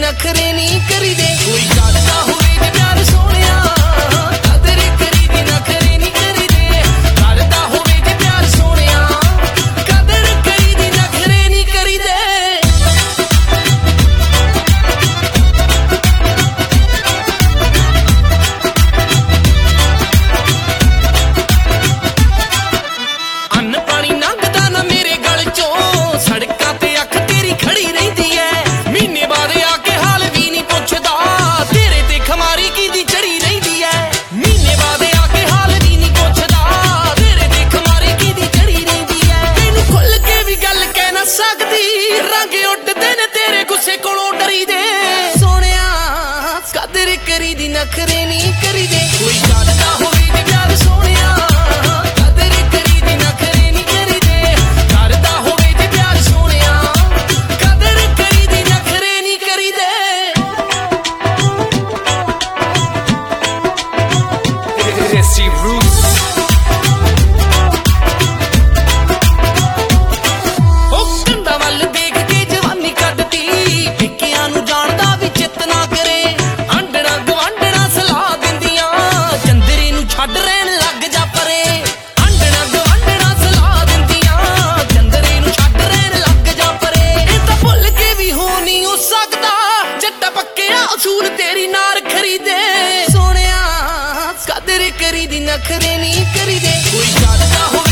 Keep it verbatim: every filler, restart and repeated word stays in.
नखरे नहीं करी दे कोई करदा होवे ते प्यार सोहणिया कदर करी दी नखरे नहीं करी दे करदा होवे ते प्यार सोहणिया कदर करी दी नखरे नहीं करी दे अन्न पानी लंघदा ना मेरे गल चों सड़कां ते अख तेरी खड़ी रहिंदी ऐ महीने बाद आके हाल भी नहीं पुछदा तेरे ते खमारी कीदी चढ़ी रहिंदी ऐ महीने बाद आके हाल भी नहीं पुछदा तेरे ते खमारी कीदी चढ़ी रहिंदी ऐ तैनूं खुल के भी गल कह ना सकदी रंग उड्डदे ने तेरे गुस्से कोलों डरी दे सोहणिया कदर करी दी नखरे नहीं करी दे कोई करदा होवे ते प्यार सोहणिया कदर करी दी नखरे नहीं करी दे करदा होवे ते प्यार सोहणिया कदर करी दी नखरे नहीं करी दे Desi Roots ਉਹ ਕੰਧਾਂ ਵੱਲ ਦੇਖ ਕੇ ਜਵਾਨੀ ਕੱਢਤੀ ਪਿੱਕਿਆਂ ਨੂੰ ਜਾਣਦਾ ਵੀ ਚਿੱਤ ਨਾ ਕਰੇ ਆਂਡਣਾ ਗਵਾਂਡਣਾ ਸਲਾਹ ਦਿੰਦੀਆਂ ਚੰਦਰੇ ਨੂੰ ਛੱਡ ਰਹਿਣ ਲੱਗ ਜਾ ਪਰੇ ਆਂਡਣਾ ਗਵਾਂਡਣਾ ਸਲਾਹ ਦਿੰਦੀਆਂ ਚੰਦਰੇ ਨੂੰ ਛੱਡ ਰਹਿਣ ਲੱਗ ਜਾ ਪਰੇ ਇਹ ਤਾਂ ਭੁੱਲ ਕੇ ਵੀ ਹੋ ਨਹੀਂ ਹੋ ਸਕਦਾ ਜੱਟਾ ਪੱਕਿਆ ਅਸੂਲ ਤੇਰੀ ਨਾਰ ਖਰੀਦੇ ਸੋਹਣਿਆ ਕਦਰ ਕਰੀ ਦੀ ਨਖਰੇ ਨਹੀਂ ਕਰੀ ਦੇ ਕੋਈ ਕਰਦਾ ਹੋਵੇ